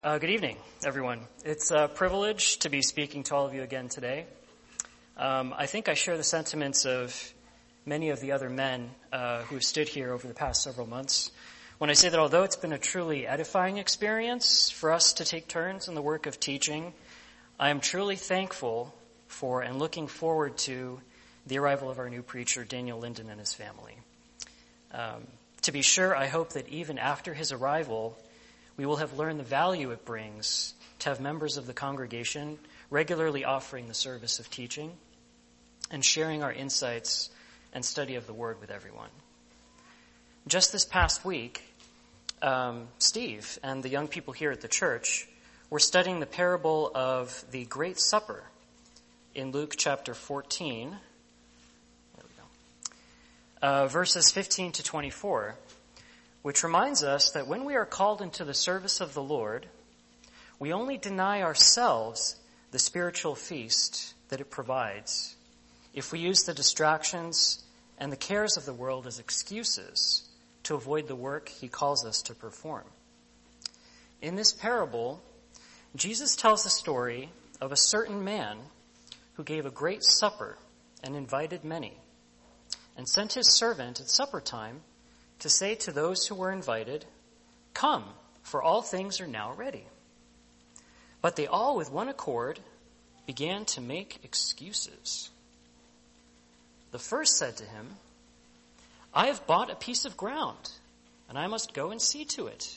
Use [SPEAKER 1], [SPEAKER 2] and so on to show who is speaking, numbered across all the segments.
[SPEAKER 1] Good evening, everyone. It's a privilege to be speaking to all of you again today. I think I share the sentiments of many of the other men who have stood here over the past several months when I say that although it's been a truly edifying experience for us to take turns in the work of teaching, I am truly thankful for and looking forward to the arrival of our new preacher, Daniel Linden, and his family. To be sure, I hope that even after his arrival, we will have learned the value it brings to have members of the congregation regularly offering the service of teaching and sharing our insights and study of the Word with everyone. Just this past week, Steve and the young people here at the church were studying the parable of the Great Supper in Luke chapter 14, there we go, verses 15 to 24, which reminds us that when we are called into the service of the Lord, we only deny ourselves the spiritual feast that it provides if we use the distractions and the cares of the world as excuses to avoid the work he calls us to perform. In this parable, Jesus tells the story of a certain man who gave a great supper and invited many, and sent his servant at supper time to say to those who were invited, "Come, for all things are now ready." But they all with one accord began to make excuses. The first said to him, "I have bought a piece of ground, and I must go and see to it.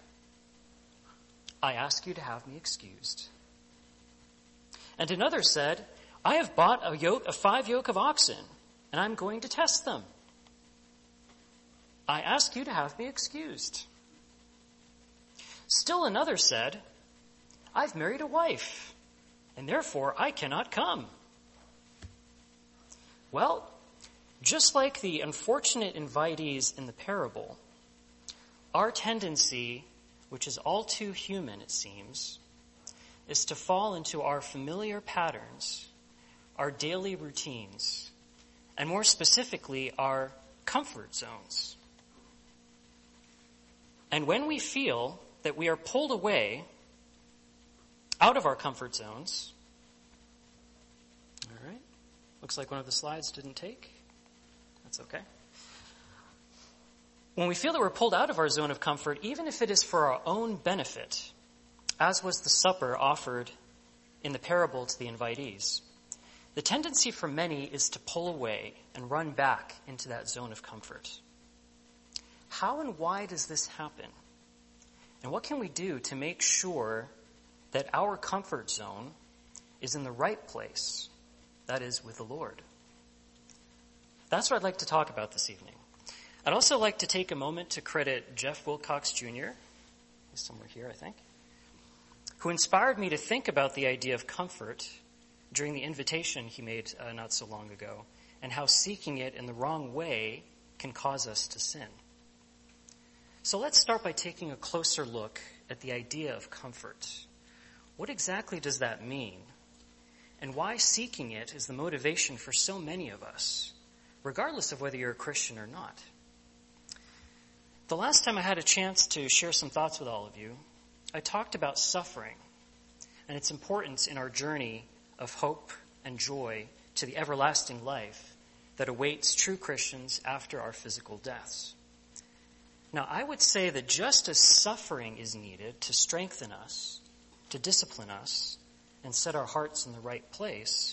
[SPEAKER 1] I ask you to have me excused." And another said, "I have bought a 5 yoke of oxen, and I'm going to test them. I ask you to have me excused." Still another said, "I've married a wife, and therefore I cannot come." Well, just like the unfortunate invitees in the parable, our tendency, which is all too human, it seems, is to fall into our familiar patterns, our daily routines, and more specifically, our comfort zones. And when we feel that we are pulled away out of our comfort zones, all right, looks like one of the slides didn't take. That's okay. When we feel that we're pulled out of our zone of comfort, even if it is for our own benefit, as was the supper offered in the parable to the invitees, the tendency for many is to pull away and run back into that zone of comfort. How and why does this happen? And what can we do to make sure that our comfort zone is in the right place, that is, with the Lord? That's what I'd like to talk about this evening. I'd also like to take a moment to credit Jeff Wilcox Jr., he's somewhere here, I think, who inspired me to think about the idea of comfort during the invitation he made not so long ago, and how seeking it in the wrong way can cause us to sin. So let's start by taking a closer look at the idea of comfort. What exactly does that mean? And why seeking it is the motivation for so many of us, regardless of whether you're a Christian or not. The last time I had a chance to share some thoughts with all of you, I talked about suffering and its importance in our journey of hope and joy to the everlasting life that awaits true Christians after our physical deaths. Now, I would say that just as suffering is needed to strengthen us, to discipline us, and set our hearts in the right place,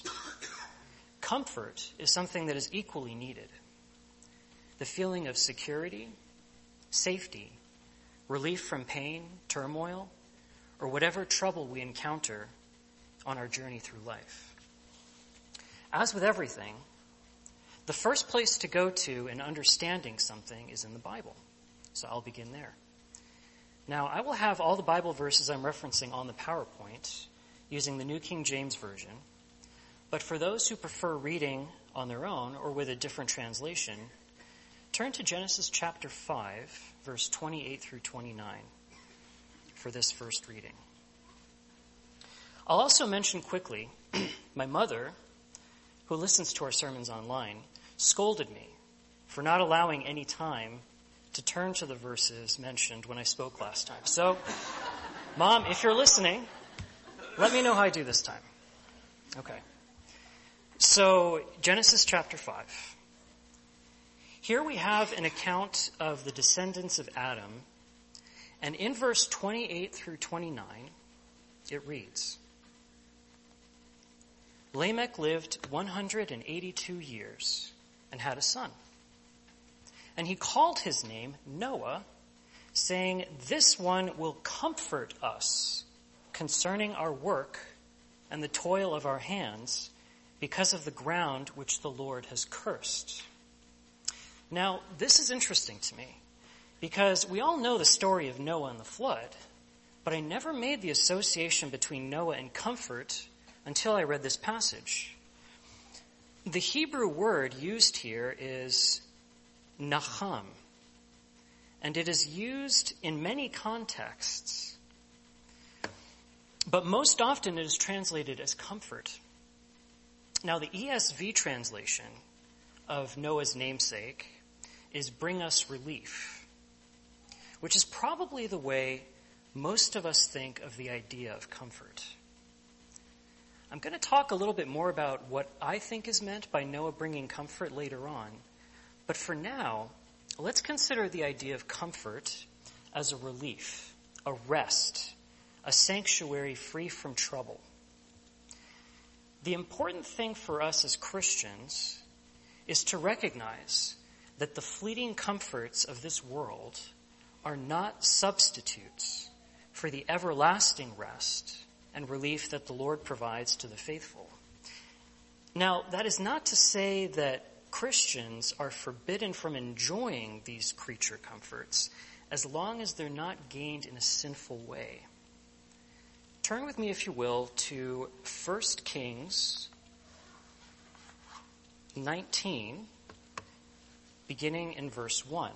[SPEAKER 1] comfort is something that is equally needed. The feeling of security, safety, relief from pain, turmoil, or whatever trouble we encounter on our journey through life. As with everything, the first place to go to in understanding something is in the Bible. So I'll begin there. Now, I will have all the Bible verses I'm referencing on the PowerPoint using the New King James Version. But for those who prefer reading on their own or with a different translation, turn to Genesis chapter 5, verse 28 through 29 for this first reading. I'll also mention quickly, my mother, who listens to our sermons online, scolded me for not allowing any time to turn to the verses mentioned when I spoke last time. So Mom, if you're listening, let me know how I do this time. Okay. So, Genesis chapter 5. Here we have an account of the descendants of Adam, and in verse 28 through 29, it reads, Lamech lived 182 years and had a son. And he called his name Noah, saying, This one will comfort us concerning our work and the toil of our hands, because of the ground which the Lord has cursed. Now, this is interesting to me, because we all know the story of Noah and the flood, but I never made the association between Noah and comfort until I read this passage. The Hebrew word used here is nacham, and it is used in many contexts, but most often it is translated as comfort. Now, the ESV translation of Noah's namesake is bring us relief, which is probably the way most of us think of the idea of comfort. I'm going to talk a little bit more about what I think is meant by Noah bringing comfort later on, but for now, let's consider the idea of comfort as a relief, a rest, a sanctuary free from trouble. The important thing for us as Christians is to recognize that the fleeting comforts of this world are not substitutes for the everlasting rest and relief that the Lord provides to the faithful. Now, that is not to say that Christians are forbidden from enjoying these creature comforts as long as they're not gained in a sinful way. Turn with me, if you will, to 1 Kings 19, beginning in verse 1.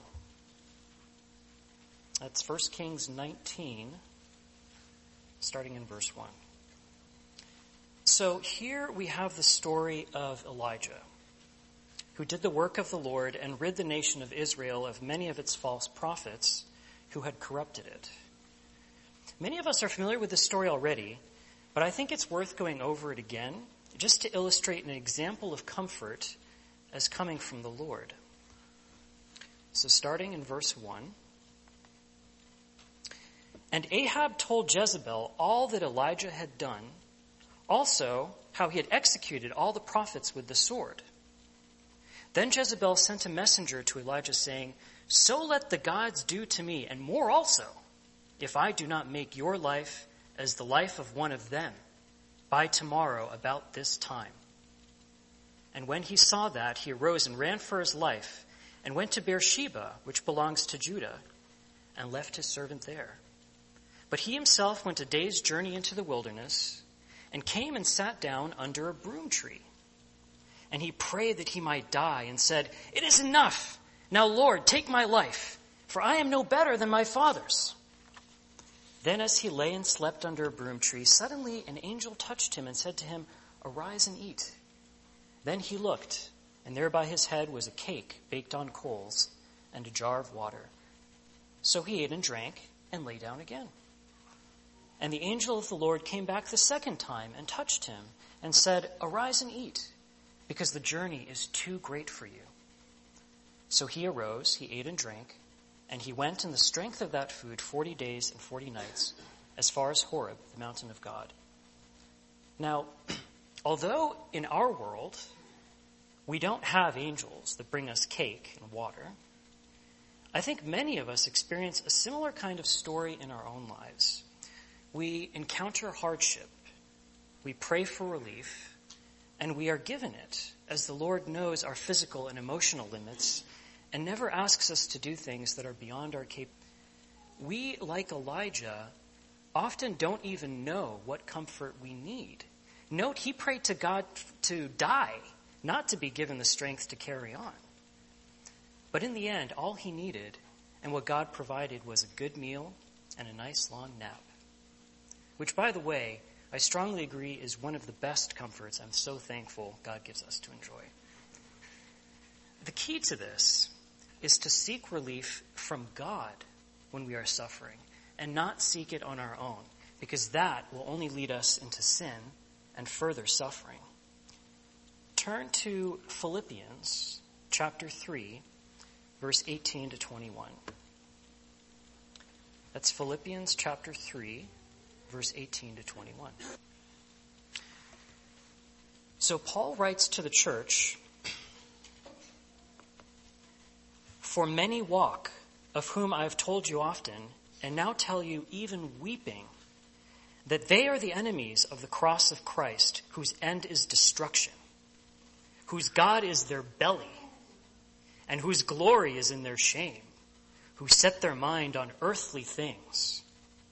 [SPEAKER 1] That's 1 Kings 19, starting in verse 1. So here we have the story of Elijah, who did the work of the Lord and rid the nation of Israel of many of its false prophets who had corrupted it. Many of us are familiar with this story already, but I think it's worth going over it again, just to illustrate an example of comfort as coming from the Lord. So starting in verse 1, And Ahab told Jezebel all that Elijah had done, also how he had executed all the prophets with the sword. Then Jezebel sent a messenger to Elijah, saying, So let the gods do to me, and more also, if I do not make your life as the life of one of them by tomorrow about this time. And when he saw that, he arose and ran for his life, and went to Beersheba, which belongs to Judah, and left his servant there. But he himself went a day's journey into the wilderness, and came and sat down under a broom tree. And he prayed that he might die, and said, It is enough. Now, Lord, take my life, for I am no better than my fathers. Then as he lay and slept under a broom tree, suddenly an angel touched him and said to him, Arise and eat. Then he looked, and there by his head was a cake baked on coals and a jar of water. So he ate and drank and lay down again. And the angel of the Lord came back the second time and touched him and said, Arise and eat, because the journey is too great for you. So he arose, he ate and drank, and he went in the strength of that food 40 days and 40 nights, as far as Horeb, the mountain of God. Now, although in our world we don't have angels that bring us cake and water, I think many of us experience a similar kind of story in our own lives. We encounter hardship, we pray for relief, and we are given it, as the Lord knows our physical and emotional limits and never asks us to do things that are beyond our capability. We, like Elijah, often don't even know what comfort we need. Note, he prayed to God to die, not to be given the strength to carry on. But in the end, all he needed and what God provided was a good meal and a nice long nap. Which, by the way, I strongly agree is one of the best comforts I'm so thankful God gives us to enjoy. The key to this is to seek relief from God when we are suffering, and not seek it on our own, because that will only lead us into sin and further suffering. Turn to Philippians chapter 3, verse 18 to 21. That's Philippians chapter 3, verse 18 to 21. So Paul writes to the church, "For many walk, of whom I have told you often, and now tell you even weeping, that they are the enemies of the cross of Christ, whose end is destruction, whose God is their belly, and whose glory is in their shame, who set their mind on earthly things.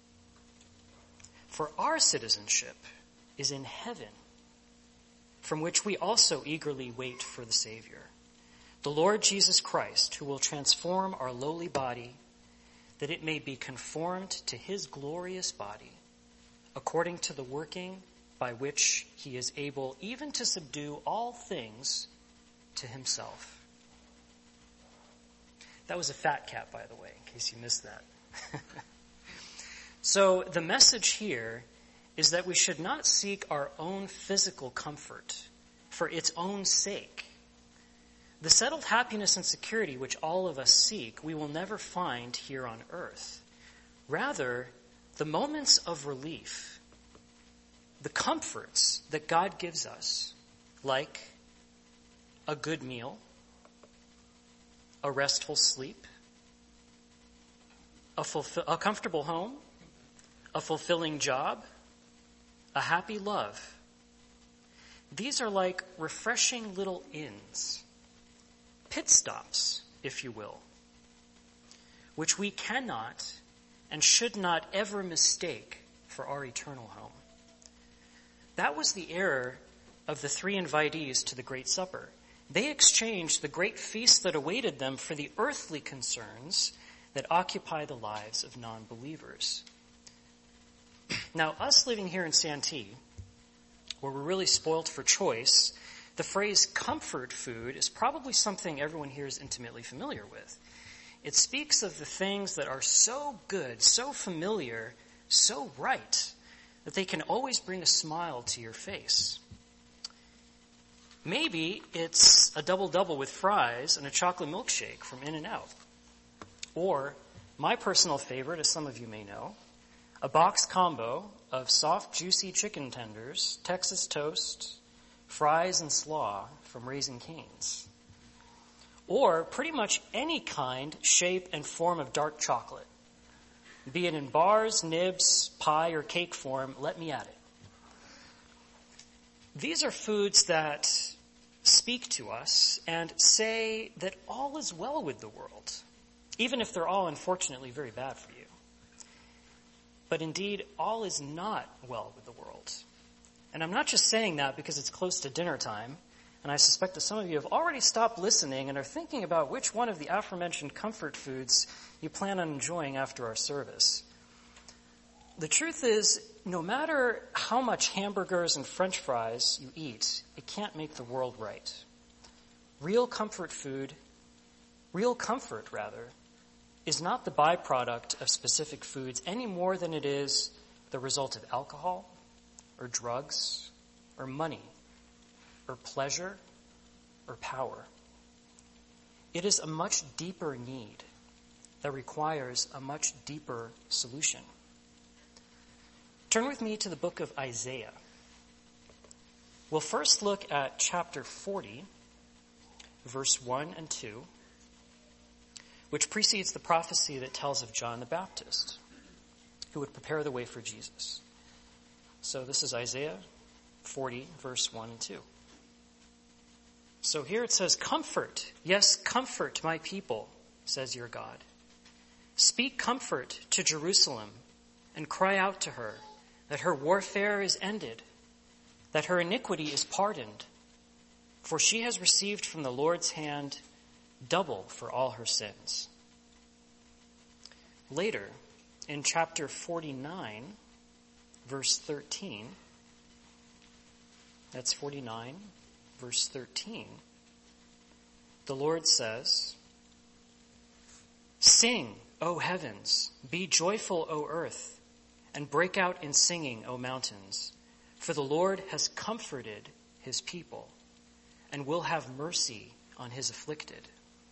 [SPEAKER 1] For our citizenship is in heaven, from which we also eagerly wait for the Savior, the Lord Jesus Christ, who will transform our lowly body, that it may be conformed to his glorious body, according to the working by which he is able even to subdue all things to himself." That was a fat cat, by the way, in case you missed that. So the message here is that we should not seek our own physical comfort for its own sake. The settled happiness and security which all of us seek, we will never find here on earth. Rather, the moments of relief, the comforts that God gives us, like a good meal, a restful sleep, a comfortable home, a fulfilling job, a happy love. These are like refreshing little inns, pit stops, if you will, which we cannot and should not ever mistake for our eternal home. That was the error of the three invitees to the Great Supper. They exchanged the great feast that awaited them for the earthly concerns that occupy the lives of non-believers. Now, us living here in Santee, where we're really spoilt for choice, the phrase comfort food is probably something everyone here is intimately familiar with. It speaks of the things that are so good, so familiar, so right, that they can always bring a smile to your face. Maybe it's a double-double with fries and a chocolate milkshake from In-N-Out. Or, my personal favorite, as some of you may know, a box combo of soft, juicy chicken tenders, Texas toast, fries, and slaw from Raising Cane's. Or pretty much any kind, shape, and form of dark chocolate. Be it in bars, nibs, pie, or cake form, let me at it. These are foods that speak to us and say that all is well with the world, even if they're all unfortunately very bad for you. But indeed, all is not well with the world. And I'm not just saying that because it's close to dinner time, and I suspect that some of you have already stopped listening and are thinking about which one of the aforementioned comfort foods you plan on enjoying after our service. The truth is, no matter how much hamburgers and French fries you eat, it can't make the world right. Real comfort, is not the byproduct of specific foods any more than it is the result of alcohol or drugs or money or pleasure or power. It is a much deeper need that requires a much deeper solution. Turn with me to the book of Isaiah. We'll first look at chapter 40, verse 1 and 2, which precedes the prophecy that tells of John the Baptist, who would prepare the way for Jesus. So this is Isaiah 40, verse 1 and 2. So here it says, "Comfort, yes, comfort my people, says your God. Speak comfort to Jerusalem and cry out to her that her warfare is ended, that her iniquity is pardoned, for she has received from the Lord's hand double for all her sins." Later, in chapter 49, verse 13, that's 49, verse 13, the Lord says, "Sing, O heavens, be joyful, O earth, and break out in singing, O mountains, for the Lord has comforted his people and will have mercy on his afflicted.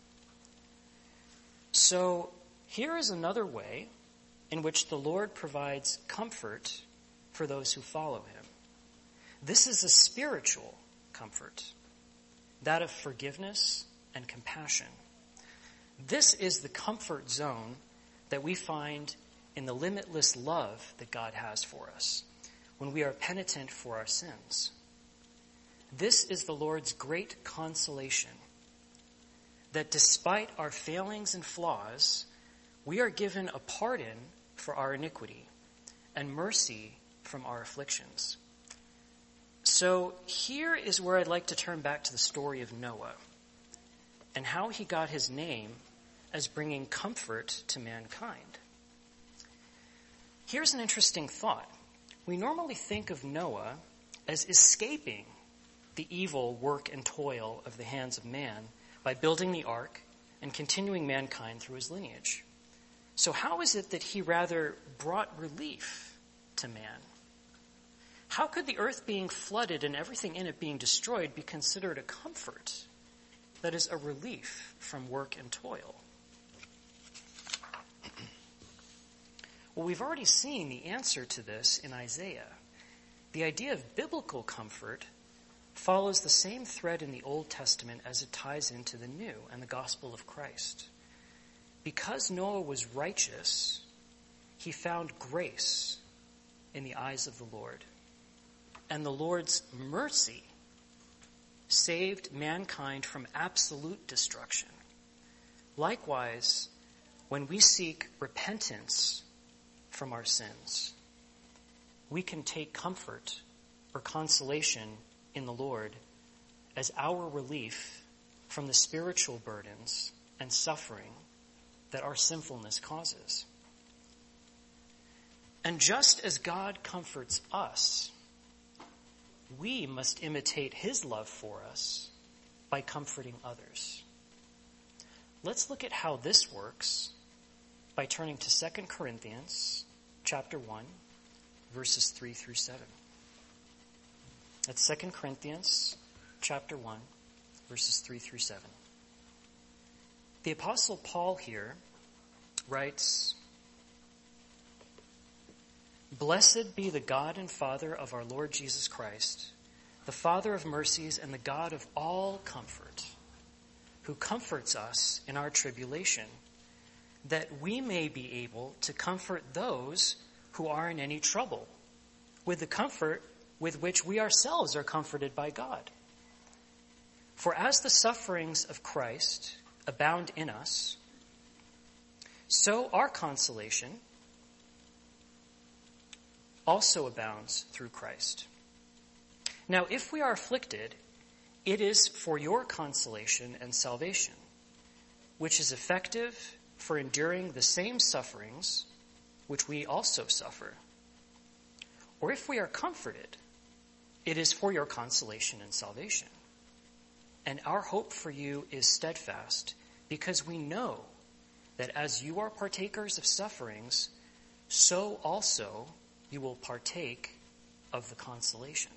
[SPEAKER 1] So here is another way in which the Lord provides comfort for those who follow him. This is a spiritual comfort, that of forgiveness and compassion. This is the comfort zone that we find in the limitless love that God has for us when we are penitent for our sins. This is the Lord's great consolation, that despite our failings and flaws, we are given a pardon for our iniquity and mercy from our afflictions. So here is where I'd like to turn back to the story of Noah and how he got his name as bringing comfort to mankind. Here's an interesting thought. We normally think of Noah as escaping the evil work and toil of the hands of man by building the ark and continuing mankind through his lineage. So how is it that he rather brought relief to man? How could the earth being flooded and everything in it being destroyed be considered a comfort, that is, a relief from work and toil? Well, we've already seen the answer to this in Isaiah. The idea of biblical comfort follows the same thread in the Old Testament as it ties into the New and the gospel of Christ. Because Noah was righteous, he found grace in the eyes of the Lord. And the Lord's mercy saved mankind from absolute destruction. Likewise, when we seek repentance from our sins, we can take comfort or consolation in the Lord as our relief from the spiritual burdens and suffering that our sinfulness causes. And just as God comforts us, we must imitate his love for us by comforting others. Let's look at how this works by turning to 2 Corinthians chapter 1, verses 3 through 7. That's 2 Corinthians chapter 1, verses 3 through 7. The Apostle Paul here writes, "Blessed be the God and Father of our Lord Jesus Christ, the Father of mercies and the God of all comfort, who comforts us in our tribulation, that we may be able to comfort those who are in any trouble, with the comfort with which we ourselves are comforted by God. For as the sufferings of Christ abound in us, so our consolation also abounds through Christ. Now, if we are afflicted, it is for your consolation and salvation, which is effective for enduring the same sufferings which we also suffer. Or if we are comforted, it is for your consolation and salvation. And our hope for you is steadfast, because we know that as you are partakers of sufferings, so also you will partake of the consolation."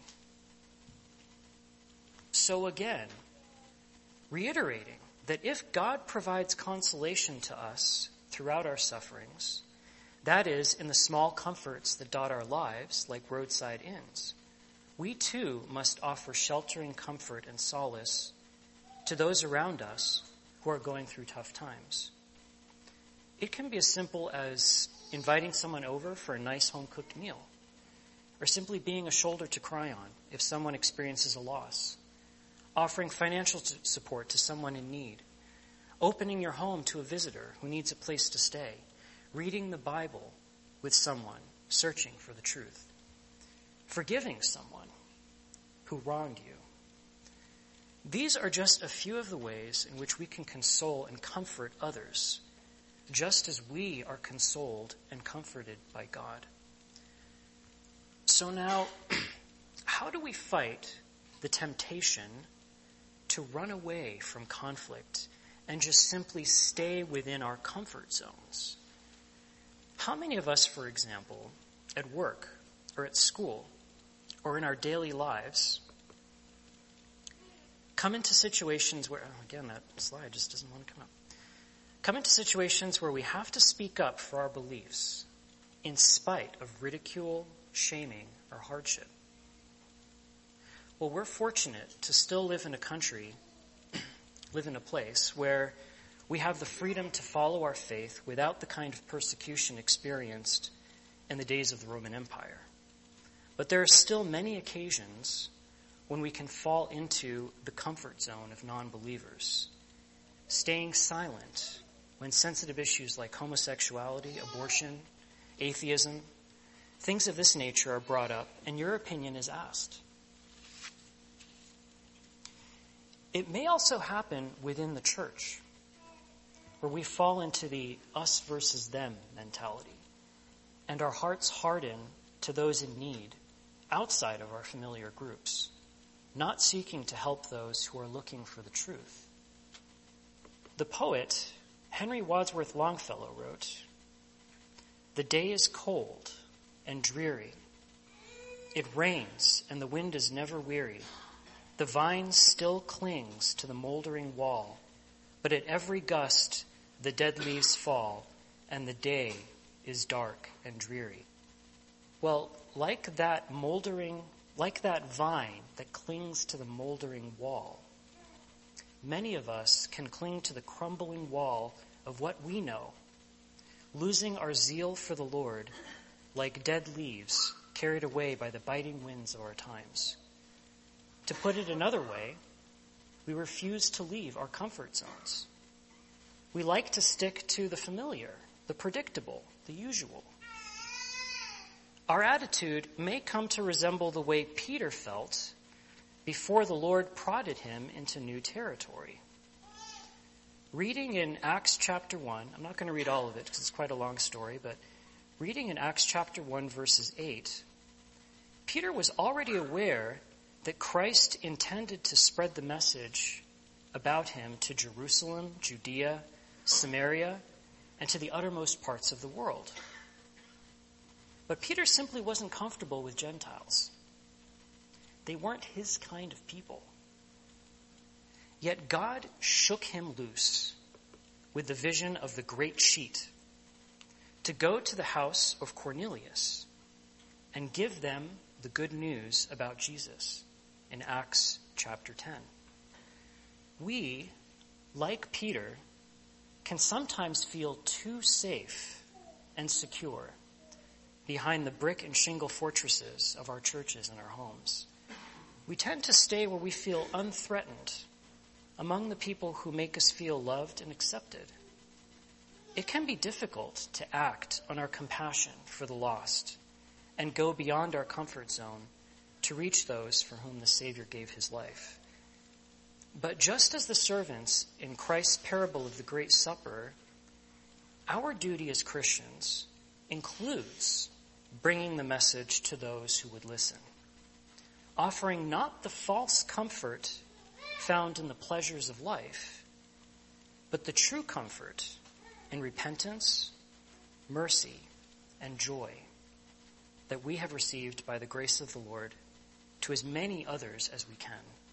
[SPEAKER 1] So again, reiterating that if God provides consolation to us throughout our sufferings, that is, in the small comforts that dot our lives, like roadside inns, we too must offer sheltering comfort and solace to those around us who are going through tough times. It can be as simple as inviting someone over for a nice home-cooked meal, or simply being a shoulder to cry on if someone experiences a loss, offering financial support to someone in need, opening your home to a visitor who needs a place to stay, reading the Bible with someone searching for the truth, forgiving someone who wronged you. These are just a few of the ways in which we can console and comfort others, just as we are consoled and comforted by God. So now, how do we fight the temptation to run away from conflict and just simply stay within our comfort zones? How many of us, for example, at work or at school or in our daily lives come into situations where, again, that slide just doesn't want to come up. Come into situations where we have to speak up for our beliefs in spite of ridicule, shaming, or hardship? Well, we're fortunate to still live in a country, live in a place where we have the freedom to follow our faith without the kind of persecution experienced in the days of the Roman Empire. But there are still many occasions when we can fall into the comfort zone of non-believers, staying silent when sensitive issues like homosexuality, abortion, atheism, things of this nature are brought up and your opinion is asked. It may also happen within the church, where we fall into the us versus them mentality, and our hearts harden to those in need outside of our familiar groups, not seeking to help those who are looking for the truth. The poet Henry Wadsworth Longfellow wrote, "The day is cold and dreary. It rains and the wind is never weary. The vine still clings to the moldering wall, but at every gust the dead leaves fall, and the day is dark and dreary." Well, like that vine that clings to the moldering wall, many of us can cling to the crumbling wall of what we know, losing our zeal for the Lord like dead leaves carried away by the biting winds of our times. To put it another way, we refuse to leave our comfort zones. We like to stick to the familiar, the predictable, the usual. Our attitude may come to resemble the way Peter felt before the Lord prodded him into new territory. Reading in Acts chapter 1, I'm not going to read all of it because it's quite a long story, but reading in Acts chapter 1 verses 8, Peter was already aware that Christ intended to spread the message about him to Jerusalem, Judea, Samaria, and to the uttermost parts of the world. But Peter simply wasn't comfortable with Gentiles. They weren't his kind of people. Yet God shook him loose with the vision of the great sheet to go to the house of Cornelius and give them the good news about Jesus in Acts chapter 10. We, like Peter, can sometimes feel too safe and secure behind the brick and shingle fortresses of our churches and our homes. We tend to stay where we feel unthreatened among the people who make us feel loved and accepted. It can be difficult to act on our compassion for the lost and go beyond our comfort zone to reach those for whom the Savior gave his life. But just as the servants in Christ's parable of the Great Supper, our duty as Christians includes bringing the message to those who would listen, offering not the false comfort found in the pleasures of life, but the true comfort in repentance, mercy, and joy that we have received by the grace of the Lord to as many others as we can.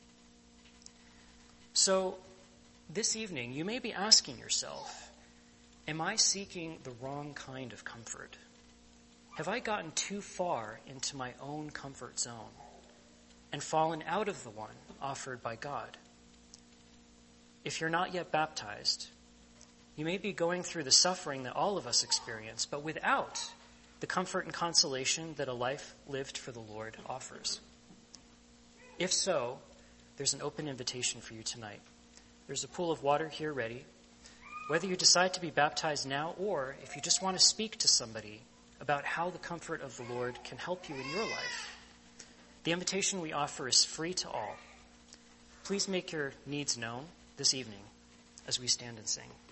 [SPEAKER 1] So, this evening, you may be asking yourself, am I seeking the wrong kind of comfort? Have I gotten too far into my own comfort zone and fallen out of the one offered by God? If you're not yet baptized, you may be going through the suffering that all of us experience, but without the comfort and consolation that a life lived for the Lord offers. If so, there's an open invitation for you tonight. There's a pool of water here ready. Whether you decide to be baptized now or if you just want to speak to somebody about how the comfort of the Lord can help you in your life, the invitation we offer is free to all. Please make your needs known this evening as we stand and sing.